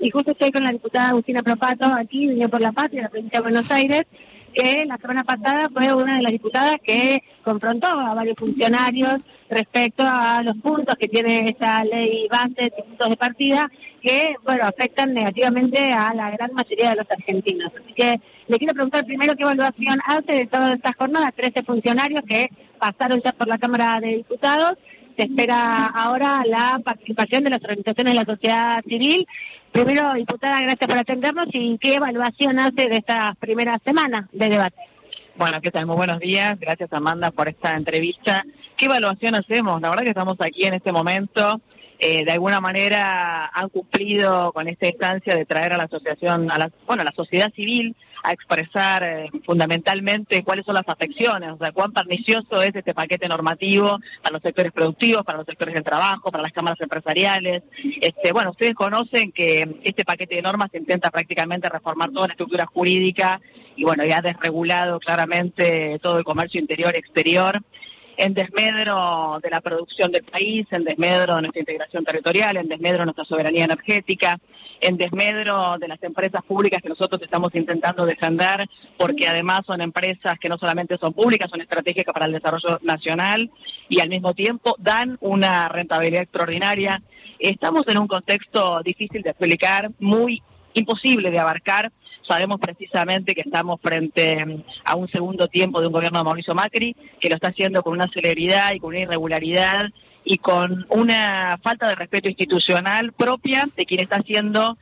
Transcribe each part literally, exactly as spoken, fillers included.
y justo estoy con la diputada Agustina Propato, aquí, de Unión por la Patria, de la provincia de Buenos Aires, que la semana pasada fue una de las diputadas que confrontó a varios funcionarios respecto a los puntos que tiene esta ley base y puntos de partida que, bueno, afectan negativamente a la gran mayoría de los argentinos. Así que le quiero preguntar primero qué evaluación hace de todas estas jornadas, trece funcionarios que pasaron ya por la Cámara de Diputados. Se espera ahora la participación de las organizaciones de la sociedad civil. Primero, diputada, gracias por atendernos y qué evaluación hace de estas primeras semanas de debate. Bueno, ¿qué tal? Muy buenos días. Gracias, Amanda, por esta entrevista. ¿Qué evaluación hacemos? La verdad que estamos aquí en este momento. Eh, de alguna manera han cumplido con esta instancia de traer a la asociación, a la, bueno, a la sociedad civil a expresar eh, fundamentalmente cuáles son las afecciones, o sea, cuán pernicioso es este paquete normativo para los sectores productivos, para los sectores del trabajo, para las cámaras empresariales. Este, bueno, ustedes conocen que este paquete de normas intenta prácticamente reformar toda la estructura jurídica y bueno, ya ha desregulado claramente todo el comercio interior y exterior, en desmedro de la producción del país, en desmedro de nuestra integración territorial, en desmedro de nuestra soberanía energética, en desmedro de las empresas públicas que nosotros estamos intentando defender, porque además son empresas que no solamente son públicas, son estratégicas para el desarrollo nacional y al mismo tiempo dan una rentabilidad extraordinaria. Estamos en un contexto difícil de explicar, muy imposible de abarcar. Sabemos precisamente que estamos frente a un segundo tiempo de un gobierno de Mauricio Macri, que lo está haciendo con una celeridad y con una irregularidad y con una falta de respeto institucional propia de quien está haciendo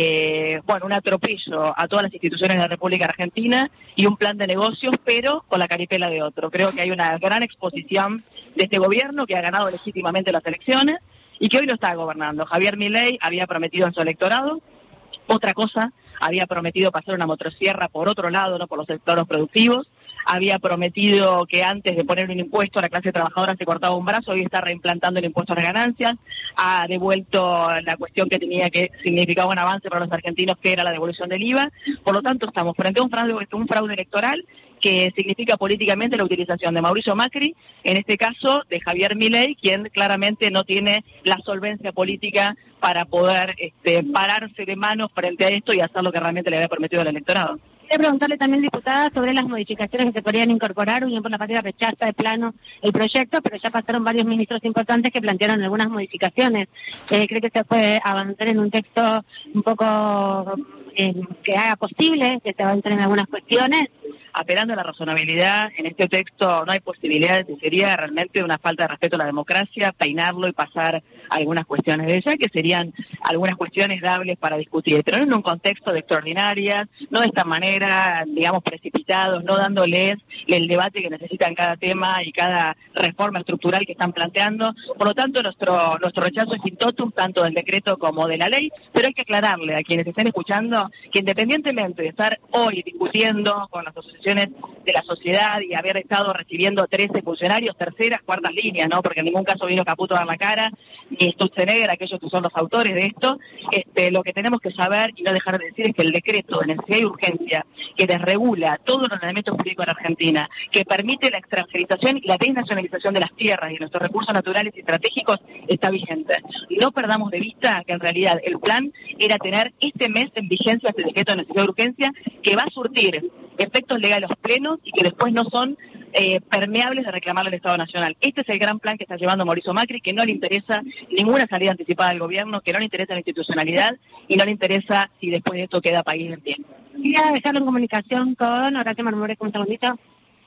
eh, bueno, un atropello a todas las instituciones de la República Argentina y un plan de negocios, pero con la caripela de otro. Creo que hay una gran exposición de este gobierno que ha ganado legítimamente las elecciones y que hoy lo está gobernando. Javier Milei había prometido en su electorado otra cosa, había prometido pasar una motosierra por otro lado, no por los sectores productivos, había prometido que antes de poner un impuesto a la clase trabajadora se cortaba un brazo, hoy está reimplantando el impuesto a las ganancias, ha devuelto la cuestión que tenía que significaba un avance para los argentinos, que era la devolución del I V A, por lo tanto estamos frente a un fraude, un fraude electoral que significa políticamente la utilización de Mauricio Macri, en este caso de Javier Milei, quien claramente no tiene la solvencia política para poder este, pararse de manos frente a esto y hacer lo que realmente le había prometido al electorado. Quería preguntarle también, diputada, sobre las modificaciones que se podrían incorporar. Unión por la Patria rechaza de plano el proyecto, pero ya pasaron varios ministros importantes que plantearon algunas modificaciones. Eh, ¿Cree que se puede avanzar en un texto un poco eh, que haga posible que se avancen en algunas cuestiones? Apelando a la razonabilidad, en este texto no hay posibilidades, y sería realmente una falta de respeto a la democracia, peinarlo y pasar algunas cuestiones de ella, que serían algunas cuestiones dables para discutir, pero no en un contexto de extraordinarias, no de esta manera, digamos, precipitados, no dándoles el debate que necesitan cada tema y cada reforma estructural que están planteando. Por lo tanto, nuestro nuestro rechazo es in totum, tanto del decreto como de la ley, pero hay que aclararle a quienes estén escuchando que independientemente de estar hoy discutiendo con las asociaciones de la sociedad y haber estado recibiendo trece funcionarios, terceras, cuartas líneas, ¿no? Porque en ningún caso vino Caputo a dar la cara, ni Sturzenegger, aquellos que son los autores de esto. Este, lo que tenemos que saber y no dejar de decir es que el decreto de necesidad y urgencia que desregula todo el ordenamiento jurídico en Argentina, que permite la extranjerización y la desnacionalización de las tierras y de nuestros recursos naturales y estratégicos, está vigente. Y no perdamos de vista que en realidad el plan era tener este mes en vigencia este decreto de necesidad y urgencia que va a surtir efectos legales plenos y que después no son eh, permeables de reclamar al Estado Nacional. Este es el gran plan que está llevando Mauricio Macri, que no le interesa ninguna salida anticipada del gobierno, que no le interesa la institucionalidad y no le interesa si después de esto queda país en pie. Quería dejarlo en comunicación con Horacio Marmurek, un segundito.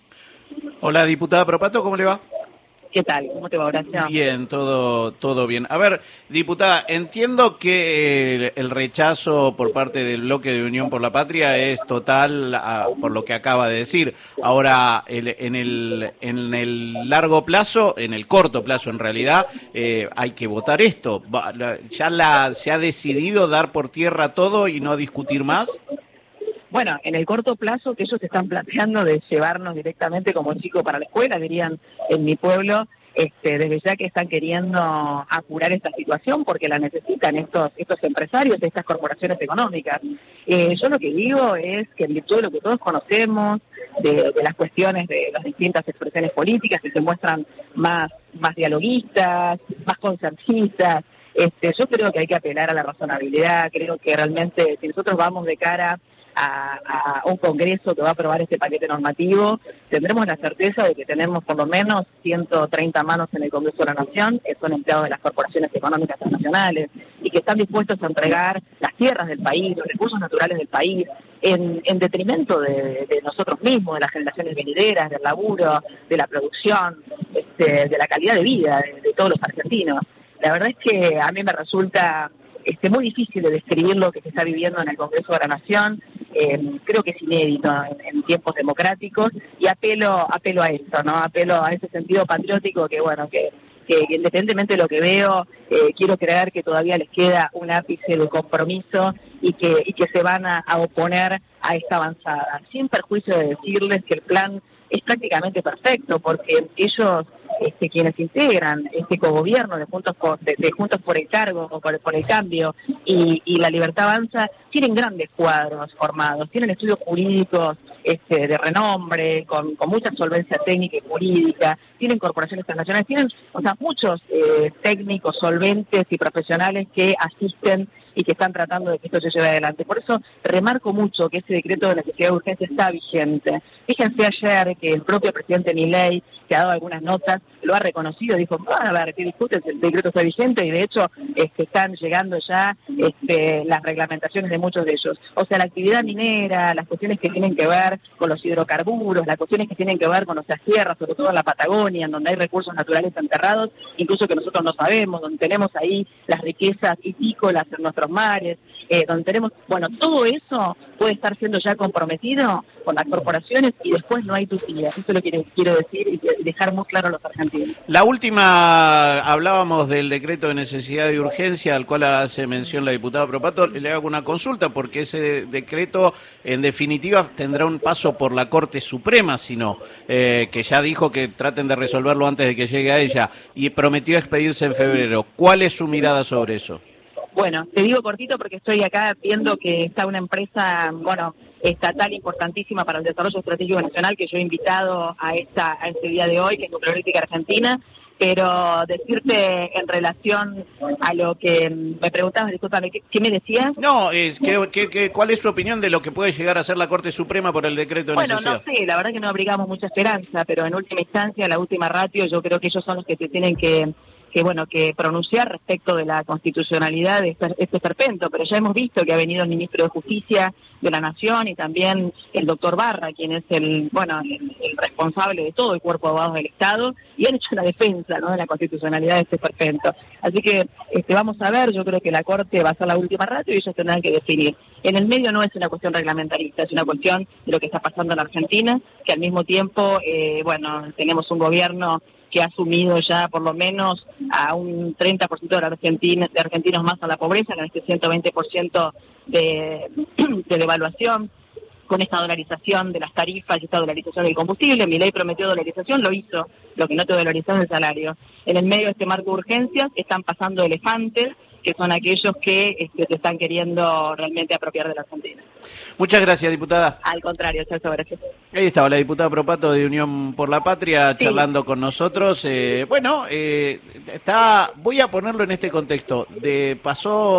Hola, diputada Propato, ¿cómo le va? ¿Qué tal? ¿Cómo te va, Horacio? Bien, todo todo bien. A ver, diputada, entiendo que el, el rechazo por parte del bloque de Unión por la Patria es total a, por lo que acaba de decir. Ahora, el, en, el, en el largo plazo, en el corto plazo en realidad, eh, hay que votar esto. ¿Ya la, se ha decidido dar por tierra todo y no discutir más? Bueno, en el corto plazo que ellos están planteando de llevarnos directamente como chicos para la escuela, dirían en mi pueblo, este, desde ya que están queriendo apurar esta situación porque la necesitan estos estos empresarios, estas corporaciones económicas. Eh, yo lo que digo es que en virtud de lo que todos conocemos, de, de las cuestiones de las distintas expresiones políticas que se muestran más, más dialoguistas, más concertistas, Este, yo creo que hay que apelar a la razonabilidad, creo que realmente si nosotros vamos de cara a, a un Congreso que va a aprobar este paquete normativo, tendremos la certeza de que tenemos por lo menos ciento treinta manos en el Congreso de la Nación, que son empleados de las corporaciones económicas transnacionales, y que están dispuestos a entregar las tierras del país, los recursos naturales del país, en, en detrimento de, de nosotros mismos, de las generaciones venideras, del laburo, de la producción, este, de la calidad de vida de, de todos los argentinos. La verdad es que a mí me resulta este, muy difícil de describir lo que se está viviendo en el Congreso de la Nación. Eh, creo que es inédito en, en tiempos democráticos y apelo apelo a eso, ¿no? Apelo a ese sentido patriótico que, bueno, que, que independientemente de lo que veo, eh, quiero creer que todavía les queda un ápice de compromiso y que, y que se van a, a oponer a esta avanzada, sin perjuicio de decirles que el plan es prácticamente perfecto, porque ellos, este, quienes integran este cogobierno de Juntos por, de, de Juntos por el Cargo o por, por el Cambio y, y La Libertad Avanza, tienen grandes cuadros formados, tienen estudios jurídicos este, de renombre, con, con mucha solvencia técnica y jurídica, tienen corporaciones internacionales, tienen, o sea, muchos eh, técnicos solventes y profesionales que asisten y que están tratando de que esto se lleve adelante. Por eso remarco mucho que ese decreto de necesidad de urgencia está vigente. Fíjense ayer que el propio presidente Milei, que ha dado algunas notas, lo ha reconocido, dijo, a ver, ¿qué discutes? El decreto está vigente y de hecho este, están llegando ya este, las reglamentaciones de muchos de ellos. O sea, la actividad minera, las cuestiones que tienen que ver con los hidrocarburos, las cuestiones que tienen que ver con nuestras tierras, sobre todo en la Patagonia, en donde hay recursos naturales enterrados, incluso que nosotros no sabemos, donde tenemos ahí las riquezas hitícolas en nuestros mares, eh, donde tenemos, bueno, todo eso puede estar siendo ya comprometido con las corporaciones y después no hay tutía. Eso es lo que quiero decir y dejar muy claro a los argentinos. La última, hablábamos del decreto de necesidad y urgencia al cual hace mención la diputada Propato. Le hago una consulta porque ese decreto en definitiva tendrá un paso por la Corte Suprema, sino eh, que ya dijo que traten de resolverlo antes de que llegue a ella y prometió expedirse en febrero. ¿Cuál es su mirada sobre eso? Bueno, te digo cortito porque estoy acá viendo que está una empresa, bueno, estatal importantísima para el desarrollo estratégico nacional que yo he invitado a esta a este día de hoy, que es Nuclearética Argentina, pero decirte en relación a lo que me preguntabas, discúlpame, ¿qué, qué me decías? No, es que, que, que, ¿cuál es su opinión de lo que puede llegar a ser la Corte Suprema por el decreto de bueno, necesidad? Bueno, no sé, la verdad que no abrigamos mucha esperanza, pero en última instancia, la última ratio, yo creo que ellos son los que se tienen que... que bueno, que pronunciar respecto de la constitucionalidad de este, este esperpento, pero ya hemos visto que ha venido el ministro de Justicia de la Nación y también el doctor Barra, quien es el, bueno, el, el responsable de todo el cuerpo de abogados del Estado, y han hecho la defensa, ¿no?, de la constitucionalidad de este esperpento. Así que este, vamos a ver, yo creo que la Corte va a ser la última ratio y ellos tendrán que definir. En el medio no es una cuestión reglamentarista, es una cuestión de lo que está pasando en Argentina, que al mismo tiempo, eh, bueno, tenemos un gobierno que ha asumido ya por lo menos a un treinta por ciento de, Argentina, de argentinos más a la pobreza, con este ciento veinte por ciento de, de devaluación, con esta dolarización de las tarifas y esta dolarización del combustible. Milei prometió dolarización, lo hizo, lo que no te dolarizó es el salario. En el medio de este marco de urgencias están pasando elefantes, que son aquellos que este, se están queriendo realmente apropiar de la Argentina. Muchas gracias, diputada. Al contrario, Celso, gracias. Ahí estaba la diputada Propato de Unión por la Patria sí. charlando con nosotros. Eh, bueno, eh, está, voy a ponerlo en este contexto. De pasó